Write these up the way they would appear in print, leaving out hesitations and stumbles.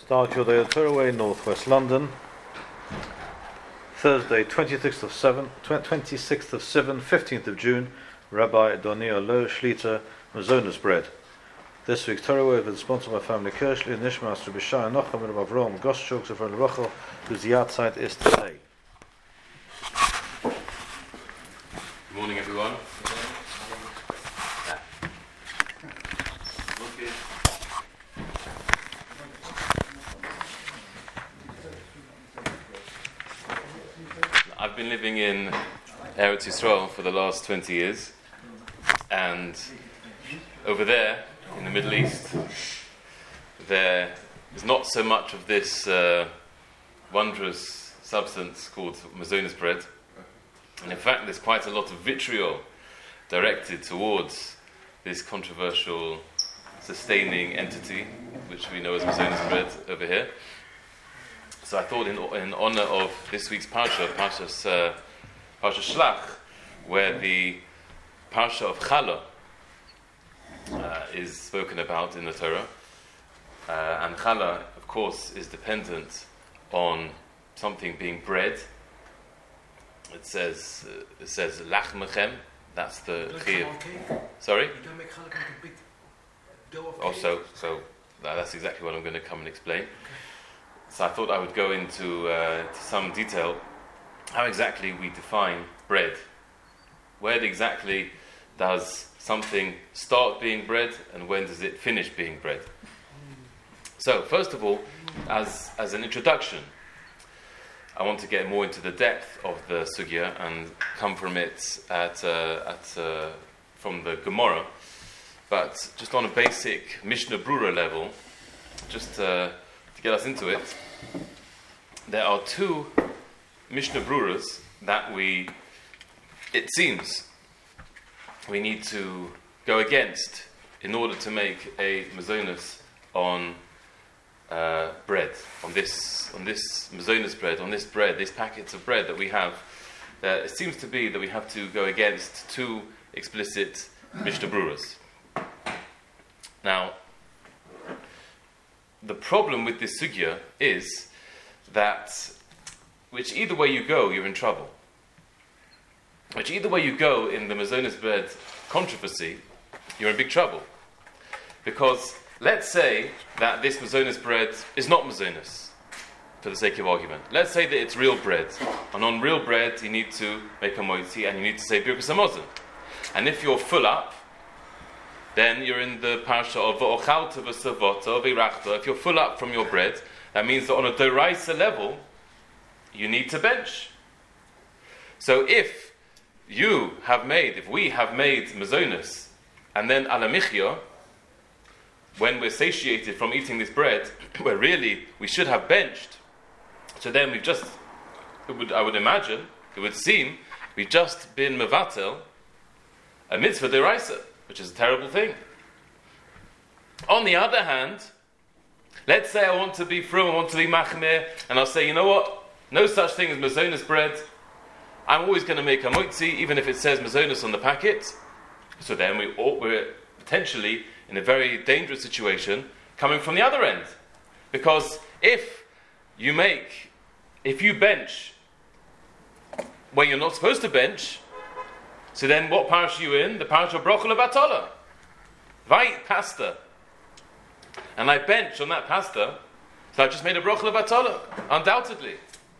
Star Kildare Way, Northwest London. Thursday, 26th of 7, 15th of June. Rabbi Donir Lo Shlita Mazonas bread. This week's Torah Way is sponsored by family Kirschli, Nishmas, Rabbi Shai Nochem, and Rabbi Avrom Goschuk, Zefar Lerochel, whose yahrzeit is today. Good morning, everyone. I've been living in Eretz Yisrael for the last 20 years, and over there in the Middle East, there is not so much of this wondrous substance called mazonos bread, and in fact there's quite a lot of vitriol directed towards this controversial sustaining entity which we know as mazonos bread over here. So I thought in honor of this week's Parsha Shlach, where the Parsha of Challah is spoken about in the Torah, and Challah, of course, is dependent on something being bread. It says lachmechem. That's the chiyuv. Sorry. You don't make challah like a big dough of cake. So that's exactly what I'm going to come and explain. Okay. So I thought I would go into to some detail how exactly we define bread. Where exactly does something start being bread, and when does it finish being bread? So first of all, as an introduction, I want to get more into the depth of the sugya and come from it from the Gemara, but just on a basic Mishnah Brura level, just to get us into it, there are two Mishnah Bruras that it seems we need to go against in order to make a mazonos on bread, on this mazonos bread, on this bread, these packets of bread that we have. It seems to be that we have to go against two explicit Mishnah Bruras. Now, the problem with this sugya is that which either way you go, you're in trouble. Which either way you go in the mazonos bread controversy, you're in big trouble. Because let's say that this mazonos bread is not mazonos, for the sake of argument. Let's say that it's real bread. And on real bread, you need to make a moitzi and you need to say birkas hamazon. And if you're full up, then you're in the parsha of v'ochalta v'savota v'irachta. If you're full up from your bread, that means that on a doraisa level, you need to bench. So if we have made mazonos, and then alamichya, when we're satiated from eating this bread, where really we should have benched, so then I would imagine, it would seem, we've just been mevatel a mitzvah doraisa, which is a terrible thing. On the other hand, let's say I want to be frum, I want to be machmir, and I'll say, you know what? No such thing as mazonos bread. I'm always going to make a moitzi, even if it says mazonos on the packet. So then we're potentially in a very dangerous situation coming from the other end. Because if you bench when you're not supposed to bench, so then what parish are you in? The parish of brochel of atola. If I eat pasta and I bench on that pasta, so I just made a brochel of atola, undoubtedly.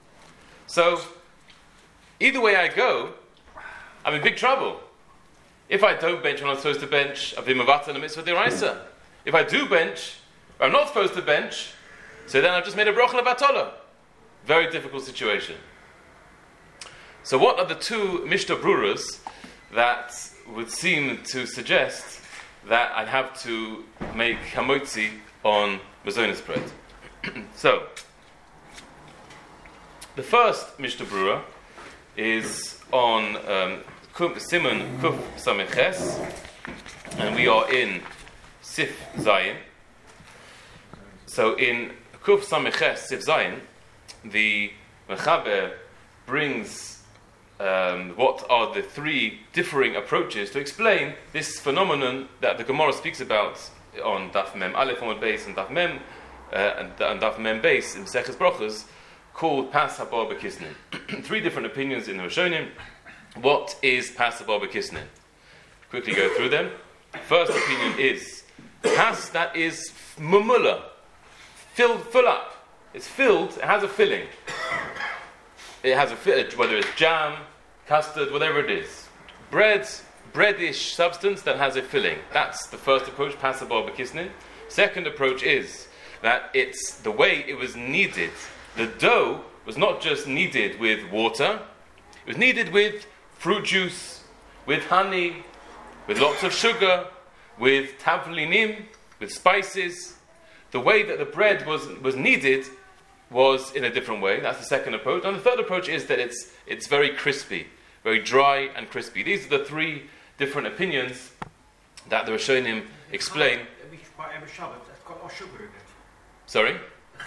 So either way I go, I'm in big trouble. If I don't bench when I'm supposed to bench, I've been mevatel a mitzvah deraisa. If I do bench, or I'm not supposed to bench, so then I've just made a brochel of atola. Very difficult situation. So what are the two Mishnah Bruras that would seem to suggest that I'd have to make hamotzi on mazonos bread? So, the first Mishnah Brura is on Siman Kuf Sameches, and we are in Sif Zayin. So in Kuf Sameches Sif Zayin, the Mechaber brings what are the three differing approaches to explain this phenomenon that the Gemara speaks about on Daf Mem Aleph Amud Beis and Daf Mem and Daf Mem Beis in Seches Brochas, called Pas Haba B'Kisnin. 3 different opinions in the Rishonim. What is Pas Haba B'Kisnin? Quickly go through them. First opinion is Pas that is mumula, full up. It's filled. It has a filling. It has whether it's jam, custard, whatever it is. Breadish substance that has a filling. That's the first approach, Pas Haba B'Kisnin. Second approach is that it's the way it was kneaded. The dough was not just kneaded with water, it was kneaded with fruit juice, with honey, with lots of sugar, with tavlinim, with spices. The way that the bread was kneaded was in a different way. That's the second approach. And the third approach is that it's very crispy, very dry and crispy. These are the 3 different opinions that the Rishonim explain. Sorry?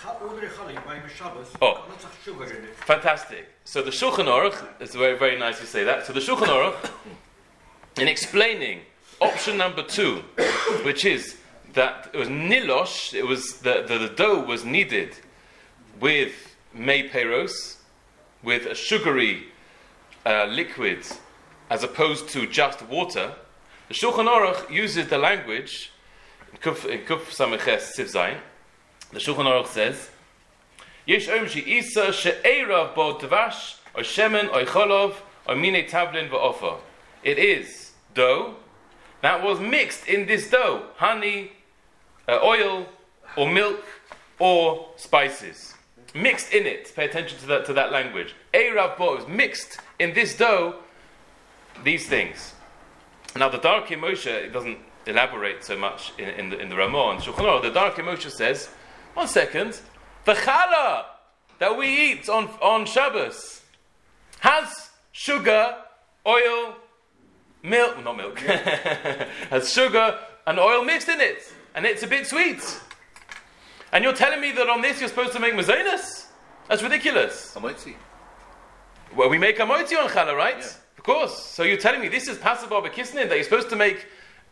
Oh, fantastic. So the Shulchan Aruch, it's very, very nice you say that. So the Shulchan Aruch, in explaining option number 2, which is that it was nilosh, it was the dough was kneaded with mei peros, with a sugary liquid, as opposed to just water. The Shulchan Aruch uses the language in Kuf Sameches Siv Zayin. The Shulchan Aruch says, Yesh Om She'isa She'erav Bo Dvash or Shemen or Cholov or Mine Tavlin V'Ofa. It is dough that was mixed in this dough, honey, oil, or milk, or spices. Mixed in it. Pay attention to that language. Eirav Bo is mixed in this dough, these things. Now the Darkei Moshe, it doesn't elaborate so much in the Ramah and Shulchan Aruch. The Darkei Moshe says, 1 second, the challah that we eat on Shabbos has sugar, oil, milk, not milk, has sugar and oil mixed in it, and it's a bit sweet. And you're telling me that on this you're supposed to make mazonos? That's ridiculous. Hamotzi. Well, we make hamotzi on challah, right? Yeah. Of course. So you're telling me this is Pas Haba B'Kisnin that you're supposed to make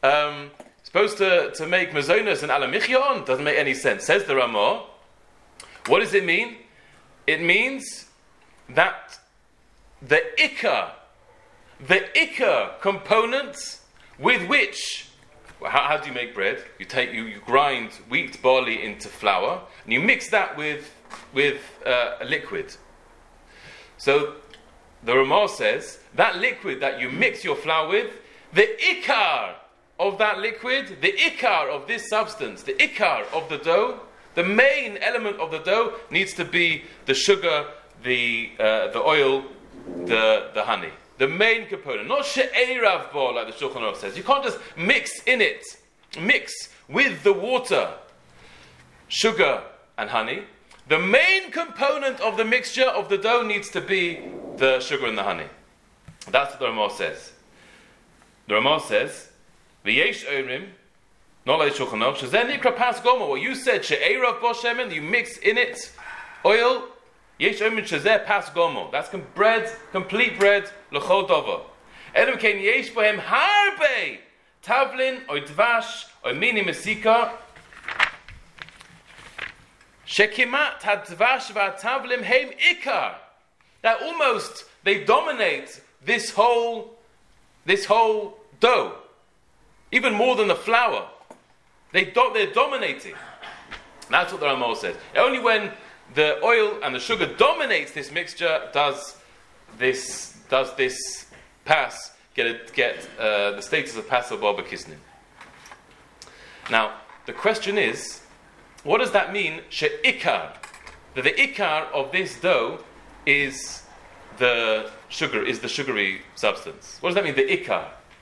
make mazonos and alamichya on? Doesn't make any sense. Says the Ramah. What does it mean? It means that the ikar component with which, how do you make bread? You grind wheat, barley into flour, and you mix that with a liquid. So the Ramah says that liquid that you mix your flour with, the ikar of that liquid, the ikar of this substance, the ikar of the dough, the main element of the dough needs to be the sugar, the oil, the honey. The main component, not she'erav bo, like the Shulchan Aruch says. You can't just mix with the water, sugar and honey. The main component of the mixture of the dough needs to be the sugar and the honey. That's what the Ramah says. The Ramah says, v'yesh omrim, not like the Shulchan Aruch, shezeh nikra pas gomer. What you said, she'erav bo shemen, you mix in it oil. Yesh omrim shezeh pas gomer. That's bread, complete bread, l'chol dover. Edom kein yesh bohem harbe tavlin or dvash or mini mesika. Shekimat hadvash v'atavlim heim ikar. That almost they dominate this whole dough, even more than the flour. They're dominating. That's what the Ramah says. Only when the oil and the sugar dominates this mixture does this pass get the status of Pas Haba B'Kisnin. Now the question is, what does that mean? She'ikar, that the ikar of this dough is the sugary substance. What does that mean? The ikar.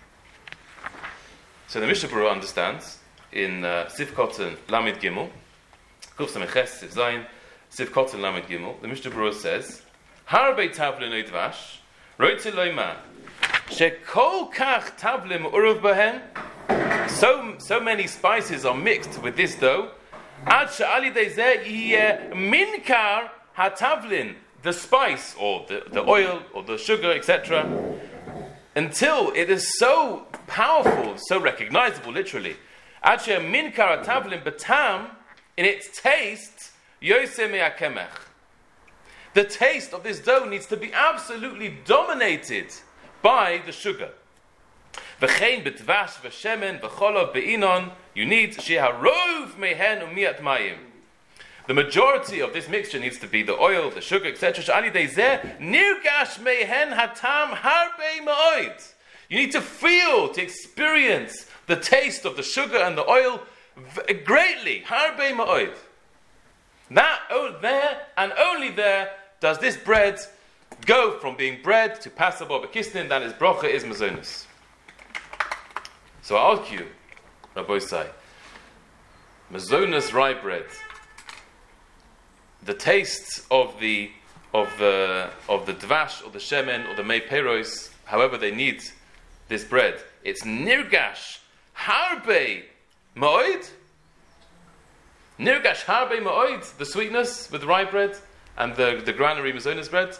So the Mishnah Berurah understands in Sif Kotten Lamed Gimel, Kuf Sameches Sif Zayin, Sif Kotten Lamed Gimel. The Mishnah Berurah says, Harbe tavlin oidvash, roitze loima, shekol kach tavlim uruv bahen. So many spices are mixed with this dough. Ad she'ali dezeh yeh minkar hatavlin, the spice or the oil or the sugar, etc., until it is so powerful, so recognizable, literally. Ad she'eh minkar hatavlin betam, in its taste, yoseh me'akemech. The taste of this dough needs to be absolutely dominated by the sugar. V'chein b'tvash v'shemen v'cholov be'inon, you need sheharov mehen u'miat mayim. The majority of this mixture needs to be the oil, the sugar, etc. Sh'ali deizeh nirgash mehen hatam harbe ma'oid. You need to feel, to experience the taste of the sugar and the oil greatly. Harbe ma'oid. That there and only there does this bread go from being bread to pasabah b'kisnin, that is brocha, is mazonos. So I ask you, Rabbi Sai, mazonos rye bread, the taste of the dvash or the shemen or the mei peros, however they need this bread, it's nirgash harbe ma'oid. Nirgash harbe ma'oid, the sweetness with rye bread and the granary mazonos bread.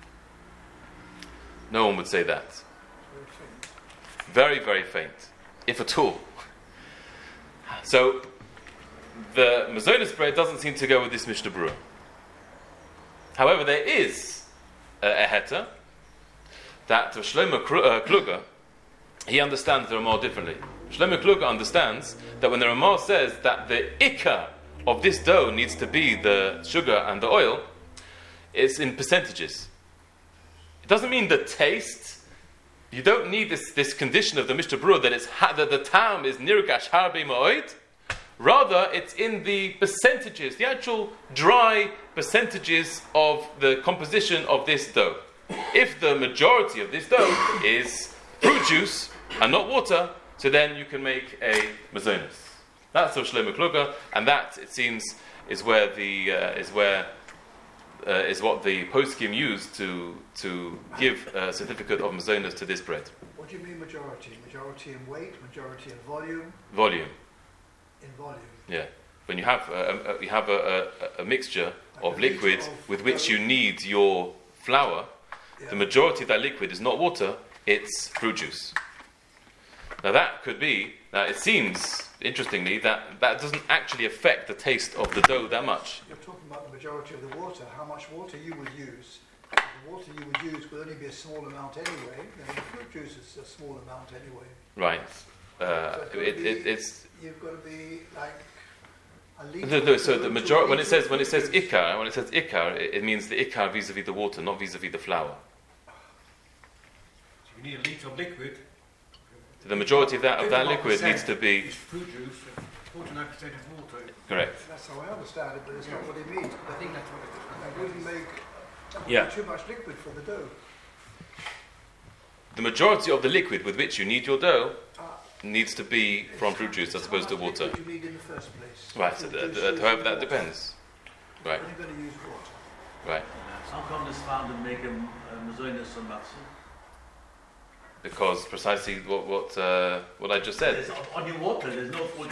No one would say that. Very, very faint, if at all. So the mazonos bread doesn't seem to go with this Mishnah Berurah. However, there is a heter that Shlomo Kluger, he understands the Ramah differently. Shlomo Kluger understands that when the Ramah says that the ikar of this dough needs to be the sugar and the oil, it's in percentages. It doesn't mean the taste. You don't need this condition of the Mishnah Berurah that the tam is nirgash harbe ma'oid. Rather, it's in the percentages, the actual dry percentages of the composition of this dough. If the majority of this dough is fruit juice and not water, so then you can make a mazonos. That's of Shlomo Kluger, and that, it seems, is what the poskim used to give a certificate of mazonos to this bread. What do you mean majority? Majority in weight, majority in volume? Volume. In volume. Yeah. When you have a mixture of liquid with which you need your flour, the majority of that liquid is not water, it's fruit juice. Now that could be, it seems, interestingly, that doesn't actually affect the taste of the dough that much. You're talking about the majority of the water, how much water you would use. The water you would use would only be a small amount anyway, and the fruit juice is a small amount anyway. Right. You've got to be like a liter. No, so the majority, when it says ikar, it means the ikar vis-a-vis the water, not vis-a-vis the flour. So you need a litre of liquid. So the majority of that liquid needs to be is fruit juice, 49% is water. Correct. That's how I understand it, but it's not what it means. I think that's what it wouldn't make too much liquid for the dough. The majority of the liquid with which you need your dough needs to be from fruit juice as opposed to water. You need in the first place. Right, so however that depends. Right. You're going to use water. Right. How come this found to make a mazonos on matzah? Because precisely what I just said. There's only water, there's no food.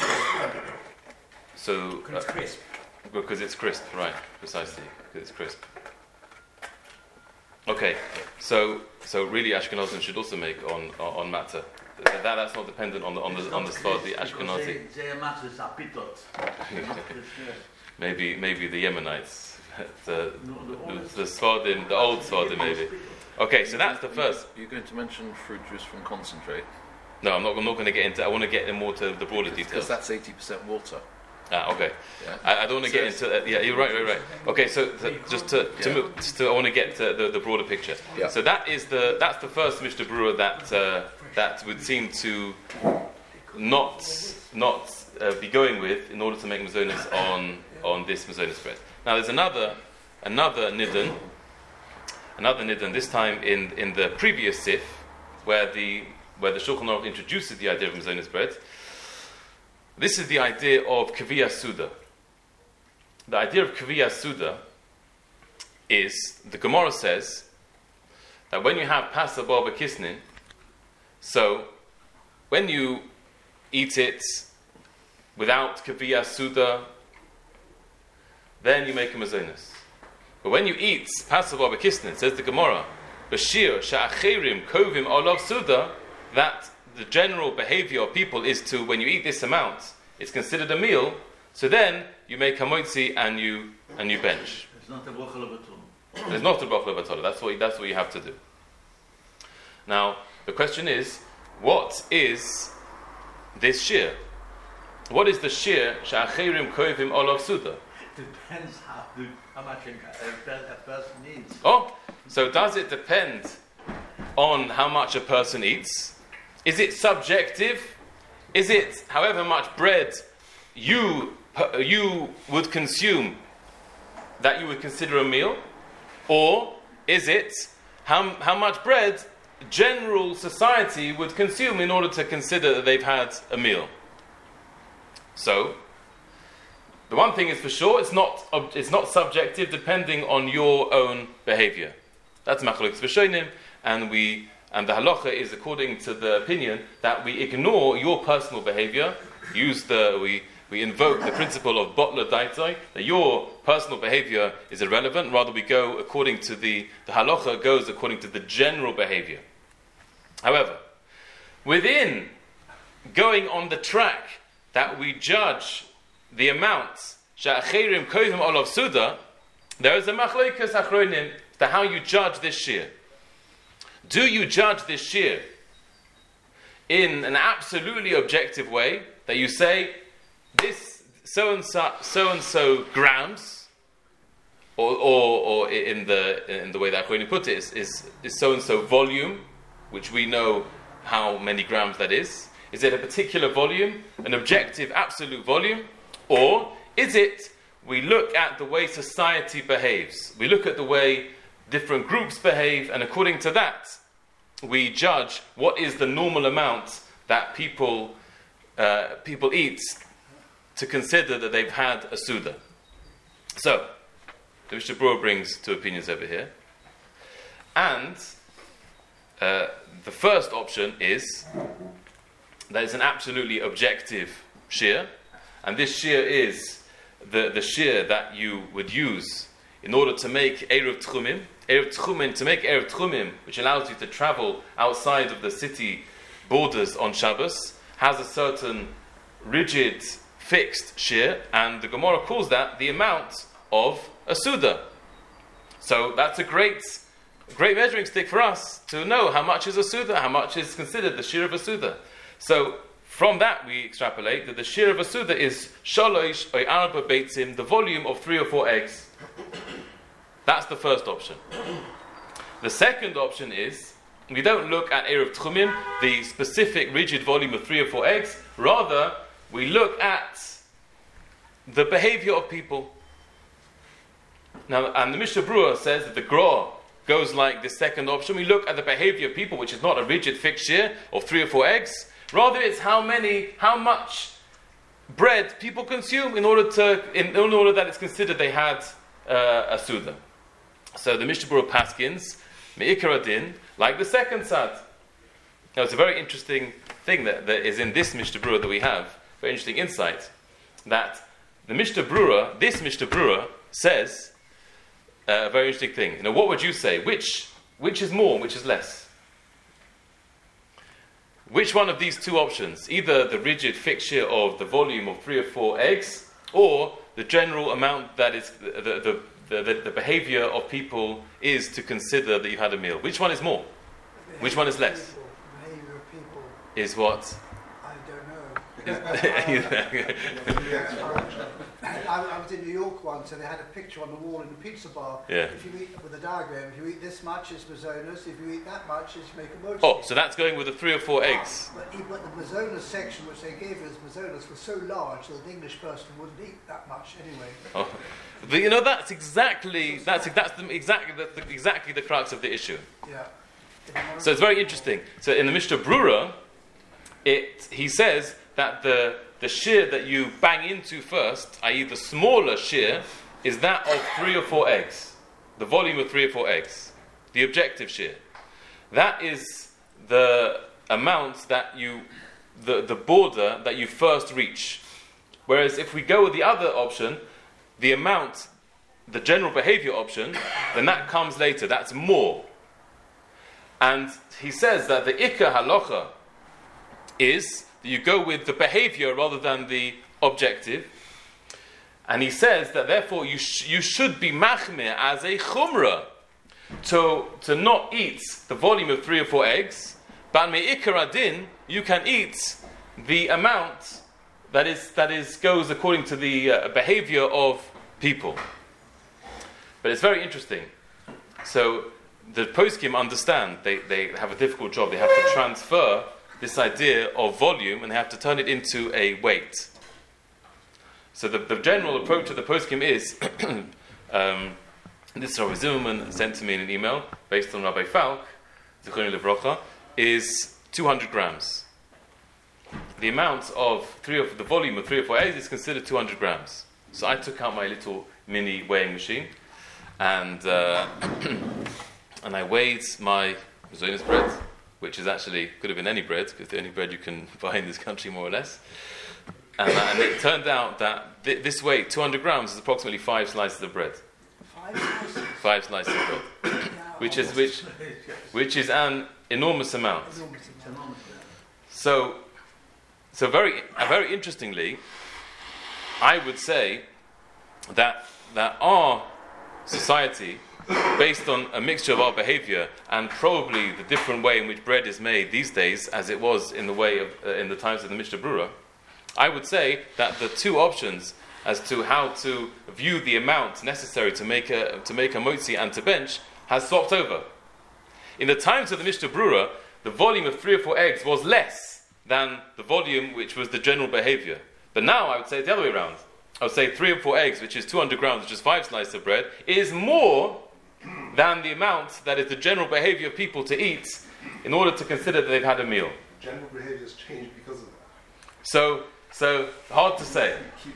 So Because it's crisp. Because it's crisp, right? Precisely, because it's crisp. Okay, so really Ashkenazim should also make on matzah. That's not dependent on the Sephardi Ashkenazi. Maybe the Yemenites, the Sephardim, the old Sephardim maybe. Okay, so that's the first. You're going to mention fruit juice from concentrate? No, I'm not going to get into. I want to get more to the broader details. Because that's 80% water. Okay. Yeah. I don't want to get into. Yeah, you're right. Okay, so just to I want to get to the broader picture. Yeah. So that's the first Mishnah Berurah that would seem to not be going with in order to make mazonos on this mazonos bread. Now there's another nidun, this time in the previous sif, where the Shulchan Aruch introduces the idea of mazonos bread. This is the idea of Kaviyah Suda. The idea of Kaviyah Suda is, the Gemara says, that when you have Pasa Bar B'Kisnin, so when you eat it without Kaviyah Suda, then you make a mazonos. But when you eat Pasa Bar B'Kisnin, says the Gemara, Bashir Sha'achirim Kovim Olav Suda, that the general behavior of people is to, when you eat this amount, it's considered a meal, so then you make hamotzi and you bench. It's not a bracha levatul. There's not a bracha levatul. That's what you have to do. Now the question is, what is this shear? What is the shear she'acherim koivim olav suda? Depends how much a person needs. Oh, so does it depend on how much a person eats? Is it subjective? Is it however much bread you would consume that you would consider a meal? Or is it how much bread general society would consume in order to consider that they've had a meal? So, the one thing is for sure, it's not subjective depending on your own behavior. That's machlokes v'shonim, and the halacha is according to the opinion that we ignore your personal behavior. We invoke the principle of botla daitoi, that your personal behavior is irrelevant. Rather, we go according to the halacha goes according to the general behavior. However, within going on the track that we judge the amount she'acherim koivim olav suda, there is a machlokes achronim to how you judge this shear. Do you judge this shear in an absolutely objective way, that you say this so and so grams, or in the way that Achronim put it is so and so volume, which we know how many grams that is? Is it a particular volume, an objective absolute volume, or is it we look at the way society behaves, we look at the way different groups behave, and according to that we judge what is the normal amount that people eat to consider that they've had a Suda. So, the Mishnah Berurah brings two opinions over here. And the first option is that it's an absolutely objective shear, and this shear is the shear that you would use in order to make Erev Tchumim. Erev Tchumim, to make Erev Tchumim, which allows you to travel outside of the city borders on Shabbos, has a certain rigid, fixed shear, and the Gemara calls that the amount of a Suda. So that's a great measuring stick for us to know how much is a Suda, how much is considered the shear of a Suda. So from that we extrapolate that the shear of a Suda is Shalosh or Arba Beitzim, the volume of 3 or 4 eggs. That's the first option. The second option is, we don't look at Erev Tchumim, the specific rigid volume of 3 or 4 eggs, rather we look at the behavior of people. Now, and the Mishnah Berurah says that the Gra goes like the second option. We look at the behavior of people, which is not a rigid fixed shear of 3 or 4 eggs. Rather, it's how much bread people consume in order that it's considered they had a Suda. So the Mishnah Berurah paskins me'ikar adin like the second sad. Now, it's a very interesting thing that is in this Mishnah Berurah that we have. Very interesting insight that the Mishnah Berurah, this Mishnah Berurah says a very interesting thing. You know, what would you say? Which is more, which is less? Which one of these two options? Either the rigid fixture of the volume of 3 or 4 eggs, or the general amount that is the behavior of people is to consider that you had a meal. Which one is more? Which one is less? The behavior of people. Is what? I don't know. I was in New York once, and they had a picture on the wall in the pizza bar. Yeah. If you eat with a diagram, if you eat this much, it's Mazonas. If you eat that much, it's make a mochi. Oh, so that's going with the 3 or 4 eggs. But the Mazonas section, which they gave us Mazonas, was so large that an English person wouldn't eat that much anyway. Oh. But you know, that's exactly the crux of the issue. Yeah. So it's very interesting. So in the Mishnah Berurah, he says that the shear that you bang into first, i.e. the smaller shear, is that of 3 or 4 eggs. The volume of 3 or 4 eggs. The objective shear. That is the amount that the border that you first reach. Whereas if we go with the other option, the amount, the general behavior option, then that comes later. That's more. And he says that the Ikka Halacha is that you go with the behavior rather than the objective. And he says that therefore you should be machmir as a chumrah to not eat the volume of 3 or 4 eggs, but me'ikar adin, you can eat the amount that is goes according to the behavior of people. But it's very interesting. So the poskim understand, they have a difficult job. They have to transfer this idea of volume and they have to turn it into a weight. So the general approach of the poskim is, this Rabbi Zimmerman sent to me in an email, based on Rabbi Falk, Zichron Livrocha, is 200 grams. The amount of the volume of 3 or 4 eggs is considered 200 grams. So I took out my little mini weighing machine, and and I weighed my Mazonos bread, which is actually, could have been any bread, because the only bread you can buy in this country, more or less. And it turned out that this weight, 200 grams, is approximately 5 slices of bread. 5 slices of bread, which is an enormous amount. So very interestingly, I would say that our society, based on a mixture of our behavior and probably the different way in which bread is made these days, as it was in the way of in the times of the Mishnah Brura, I would say that the two options as to how to view the amount necessary to make a motzi and to bench has swapped over. In the times of the Mishnah Brura, the volume of 3 or 4 eggs was less than the volume which was the general behavior. But now I would say the other way around. I would say 3 or 4 eggs, which is 200 grams, which is 5 slices of bread, is more than the amount that is the general behavior of people to eat in order to consider that they've had a meal. General behavior has changed because of that. So hard to say,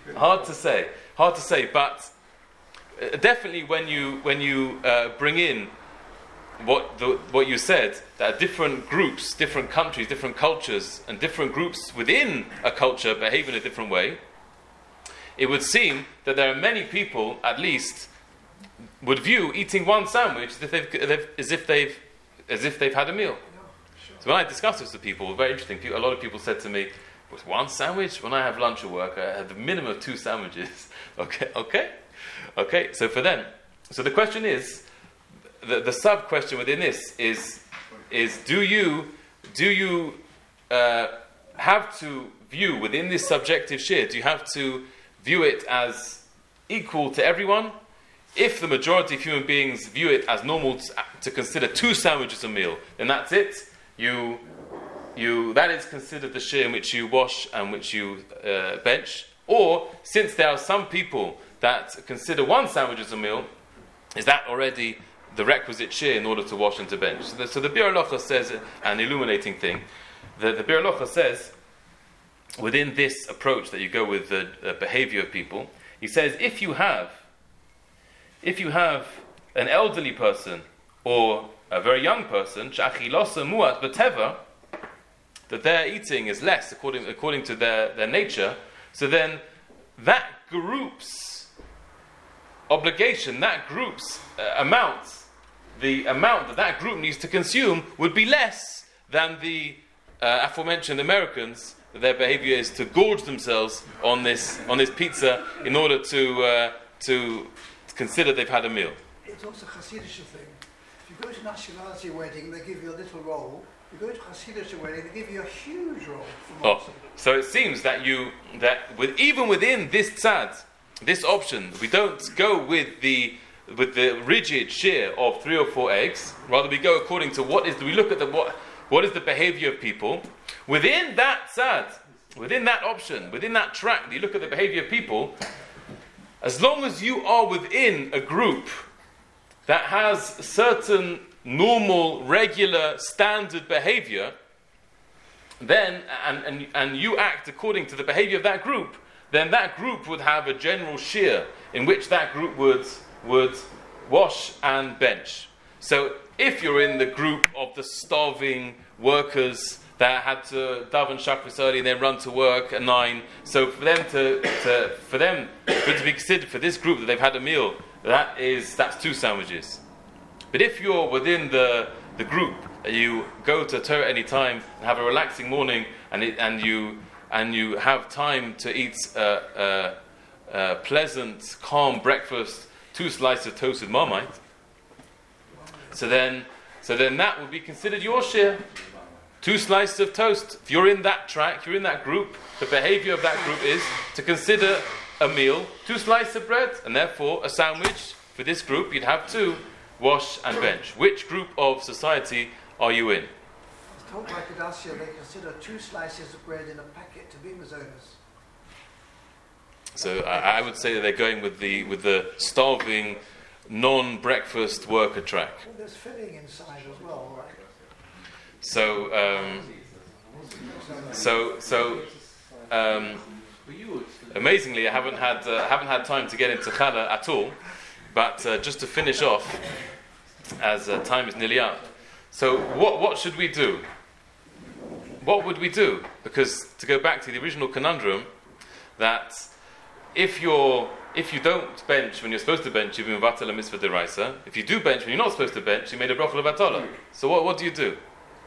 but definitely when you bring in what you said, that different groups, different countries, different cultures, and different groups within a culture behave in a different way, it would seem that there are many people, at least, would view eating one sandwich as if they've had a meal. So when I discussed this with people, very interesting. A lot of people said to me, "With one sandwich? When I have lunch at work, I have the minimum of 2 sandwiches." Okay. So for them, so the question is, the sub question within this is do you have to view within this subjective share? Do you have to view it as equal to everyone? If the majority of human beings view it as normal to consider 2 sandwiches a meal, then that's it. That is considered the share in which you wash and which you bench. Or, since there are some people that consider 1 sandwich as a meal, is that already the requisite share in order to wash and to bench? So the Bir Halacha says, an illuminating thing, the Bir Halacha says, within this approach that you go with the behavior of people, he says, if you have an elderly person or a very young person, that their eating is less according to their nature, so then that group's obligation, that group's amount, the amount that group needs to consume would be less than the aforementioned Americans. Their behavior is to gorge themselves on this pizza in order to consider they've had a meal. It's also a Hasidic thing. If you go to an Ashkenazi wedding, they give you a little roll. If you go to a Hasidic wedding, they give you a huge roll. So it seems that even within this tzad, this option, we don't go with the rigid share of 3 or 4 eggs. Rather, we go according to what is the behavior of people. Within that tzad, within that option, within that track, you look at the behavior of people. As long as you are within a group that has certain normal, regular, standard behavior, then and you act according to the behavior of that group, then that group would have a general share in which that group would wash and bench. So if you're in the group of the starving workers that had to daven shachris early and then run to work at 9, so for them to be considered for this group that they've had a meal, that's 2 sandwiches. But if you're within the group, you go to Torah any time and have a relaxing morning, and you have time to eat pleasant, calm breakfast, 2 slices of toast with Marmite, so then that would be considered your share. 2 slices of toast. If you're in that track, you're in that group, the behavior of that group is to consider a meal 2 slices of bread, and therefore a sandwich. For this group, you'd have 2, wash and bench. Which group of society are you in? It's told by Kedassia they consider 2 slices of bread in a packet to be mazonas. So I would say that they're going with the starving, non-breakfast worker track. Well, there's filling inside as well, right? So amazingly, I haven't had time to get into challah at all. But just to finish off, as time is nearly up. So what should we do? What would we do? Because to go back to the original conundrum, that if you don't bench when you're supposed to bench, you've been mevatel a mitzvah deraisa. If you do bench when you're not supposed to bench, you made a bracha levatala. So what do you do?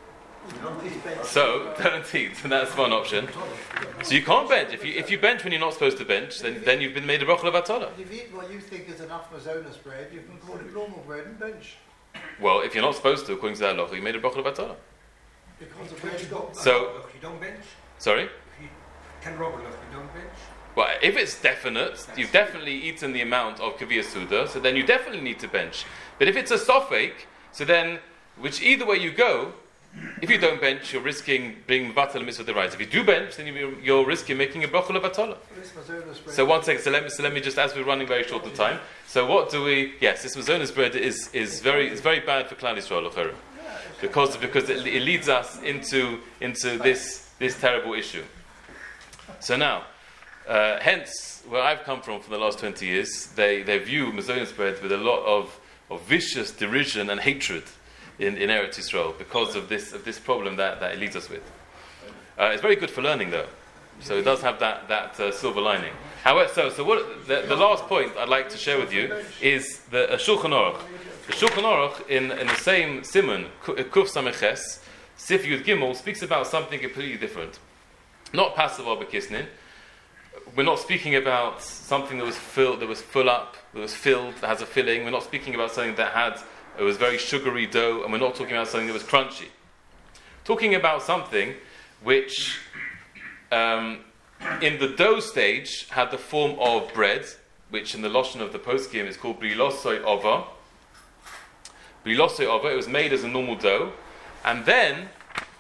So don't eat, and that's one option. So you can't bench. If you bench when you're not supposed to bench, then you've been made a bracha levatala. If you eat what you think is enough mazonas bread, you can call it normal bread and bench. Well, if you're not supposed to, according to that halacha, you made a bracha levatala. Because the bread you got. So you don't bench? Sorry? If you can rob enough, you don't bench? Well, if it's definite, you've definitely eaten the amount of kaviyah suda, so then you definitely need to bench. But if it's a sofek, so then, which either way you go, if you don't bench, you're risking being mevatel mitzvah deraisa. If you do bench, then you're risking making a bracha levatala. So one second, so let me just, as we're running very short on time, so what do we, yes, this mazonas bread is very bad for Klal Yisrael, because it leads us into this terrible issue. So now, hence, where I've come from for the last 20 years, they view mazonas bread with a lot of vicious derision and hatred in Eretz Yisrael because of this problem that it leads us with. It's very good for learning, though. So it does have that silver lining. However, so what the last point I'd like to share with you is the Shulchan Aruch. The Shulchan Aruch in the same Siman Kuf Sameches Sif Yud Gimel speaks about something completely different. Not passive or bekisnin. We're not speaking about something that was filled, that was filled, that has a filling. We're not speaking about something it was very sugary dough, and we're not talking about something that was crunchy. Talking about something which, in the dough stage, had the form of bread, which in the Lashon of the Poskim is called Brilosoi Ova. Brilosoi Ova, it was made as a normal dough, and then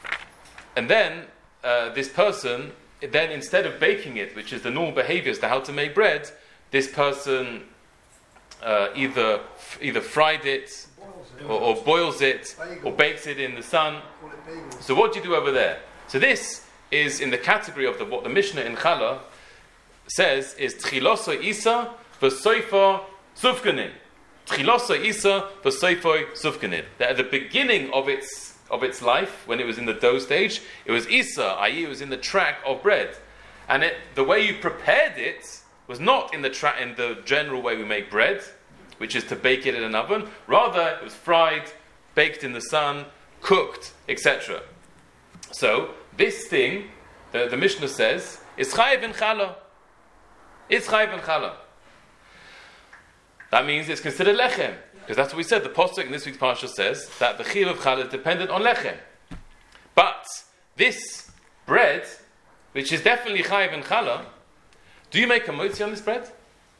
this person, then instead of baking it, which is the normal behavior as to how to make bread, this person either fried it, or boils it, or bakes it in the sun. So what do you do over there? So this is in the category of what the Mishnah in Challah says is Tchiloso Isa v'soifa sufkanin. Tchiloso Isa v'soifa sufkanin. That at the beginning of its life, when it was in the dough stage, it was Isa, i.e. it was in the track of bread. And the way you prepared it was not in the general way we make bread, which is to bake it in an oven. Rather, it was fried, baked in the sun, cooked, etc. So, this thing, the Mishnah says, is chayiv in challah. It's chayiv in challah. That means it's considered lechem. Because that's what we said. The Pasuk in this week's Parsha says that the chayiv of challah is dependent on lechem. But this bread, which is definitely chayiv in challah, do you make a motzi on this bread?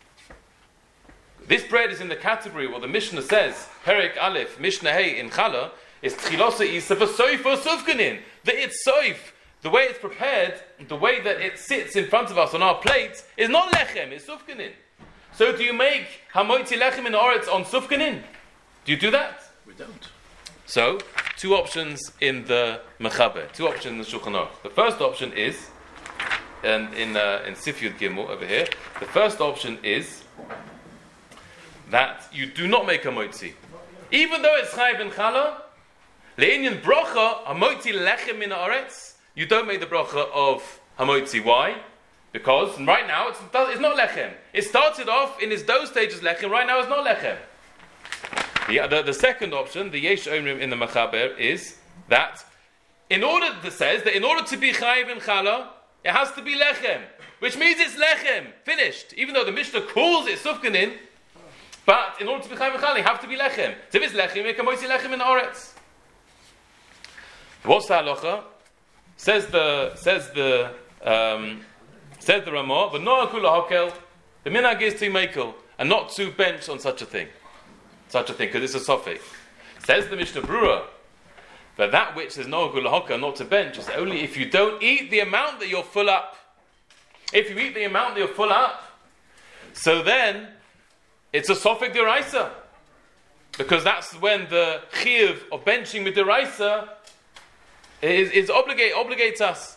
This bread is in the category what the Mishnah says, Perek Aleph, Mishnah Hey in Challah, is Tchilosa Isa v'soifa sufkanin. It's soif. The way it's prepared, the way that it sits in front of us on our plate, is not lechem, it's sufkanin. So do you make hamoitzi lechem in oretz on sufkanin? Do you do that? We don't. So, 2 options in the Mechaber, 2 options in the Shulchan Aruch. The first option is, and in Sif Yud Gimel over here, the first option is that you do not make a moitzi. Even though it's chayiv in challah, le'inyan bracha, hamoitzi lechem min haaretz, you don't make the bracha of hamoitzi. Why? Because right now it's not lechem. It started off in its dough stage as lechem, right now it's not lechem. The second option, the Yesh Omrim in the Mechaber, is that in order to be chayiv in challah, it has to be lechem. which means it's lechem, finished. Even though the Mishnah calls it sufkanin, but in order to be chayv v'chal, you have to be lechem. So if it's lechem, make a moitzi lechem in oretz. What's the halacha? Says the Ramah, but no akula hakel. The minhag is to makel and not to bench on such a thing, because it's a sofek. Says the Mishnah Brura, but that which says no akula hakel, not to bench, is only if you don't eat the amount that you're full up. If you eat the amount that you're full up, so then it's a sofek deraisa, because that's when the chiyuv of benching with deraisa obligates us.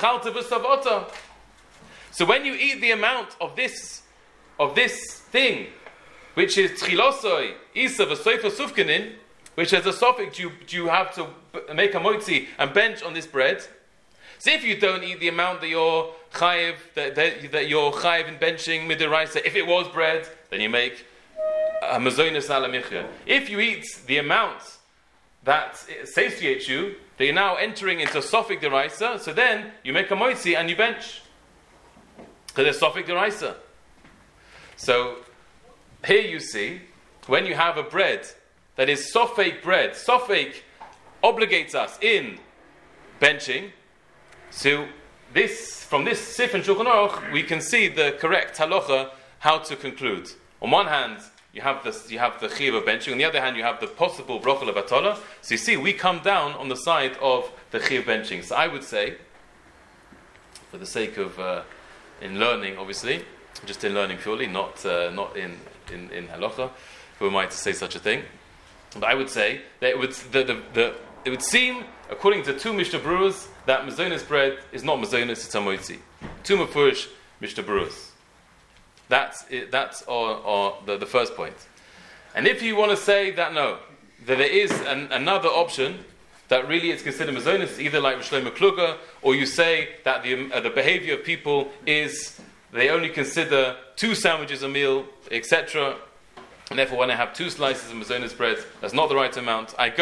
So when you eat the amount of this thing, which is tchilosoi isa v'soifa sufkanin, which has a suffix, you have to make a moitzi and bench on this bread. So if you don't eat the amount that you're chayiv, that you're chayiv in benching midiraisa, if it was bread, then you make a mazonis ala michya. If you eat the amount that satiates you, that you're now entering into sofik deraisa, so then you make a moitzi and you bench. Because it's sofik deraisa. So here you see, when you have a bread that is sofik bread, sofik obligates us in benching. So from this Sif and Shulchan Aruch, we can see the correct halacha how to conclude. On one hand, you have the chiyuv of benching. On the other hand, you have the possible brocha levatala. So you see, we come down on the side of the chiyuv benching. So I would say, for the sake of in learning, obviously, just in learning purely, not in halacha, who am I to say such a thing? But I would say that it would seem, according to two Mishnah Brewers, that mazonis bread is not mazonis, it's a moitzi. Two mefurish Mishnah Brewers. That's it, that's the first point. And if you want to say that no, that there is another option that really is considered mazonis, either like Shlomo Kluger, or you say that the behavior of people is they only consider 2 sandwiches a meal, etc. And therefore, when I have 2 slices of mazonis bread, that's not the right amount. I'm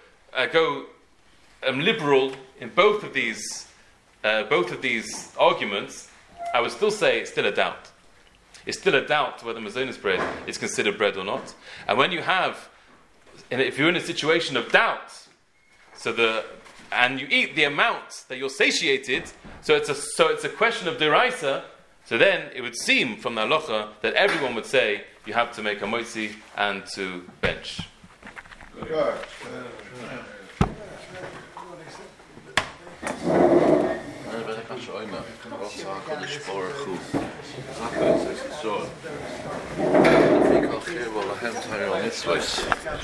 liberal in both of these arguments. I would still say it's still a doubt. It's still a doubt whether mazonis bread is considered bread or not. And when you have, if you're in a situation of doubt, and you eat the amount that you're satiated, so it's a question of deraisa. So then it would seem from the halacha that everyone would say you have to make a moitzi and to bench. Good.